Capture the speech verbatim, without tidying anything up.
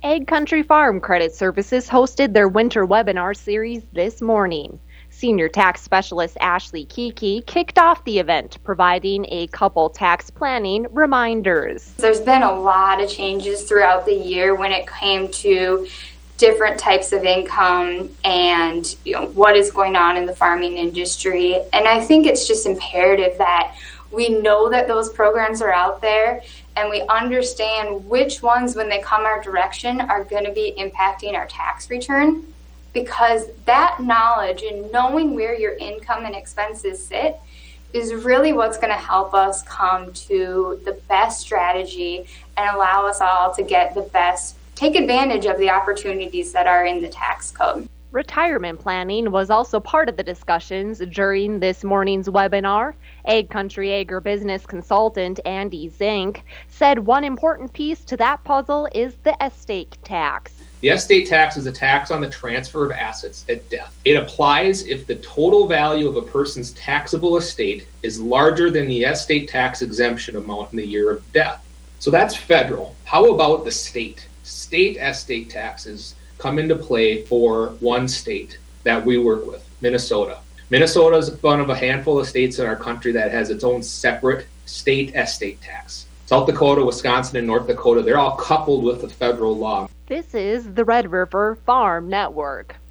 Ag Country Farm Credit Services hosted their winter webinar series this morning. Senior Tax Specialist Ashley Kiki kicked off the event, providing a couple tax planning reminders. There's been a lot of changes throughout the year when it came to different types of income and you know what is going on in the farming industry. And I think it's just imperative that we know that those programs are out there and we understand which ones, when they come our direction, are going to be impacting our tax return, because that knowledge and knowing where your income and expenses sit is really what's going to help us come to the best strategy and allow us all to get the best, take advantage of the opportunities that are in the tax code. Retirement planning was also part of the discussions during this morning's webinar. Ag Country Agribusiness consultant Andy Zink said one important piece to that puzzle is the estate tax. The estate tax is a tax on the transfer of assets at death. It applies if the total value of a person's taxable estate is larger than the estate tax exemption amount in the year of death. So that's federal. How about the state? State estate taxes come into play for one state that we work with, Minnesota. Minnesota is one of a handful of states in our country that has its own separate state estate tax. South Dakota, Wisconsin, and North Dakota, they're all coupled with the federal law. This is the Red River Farm Network.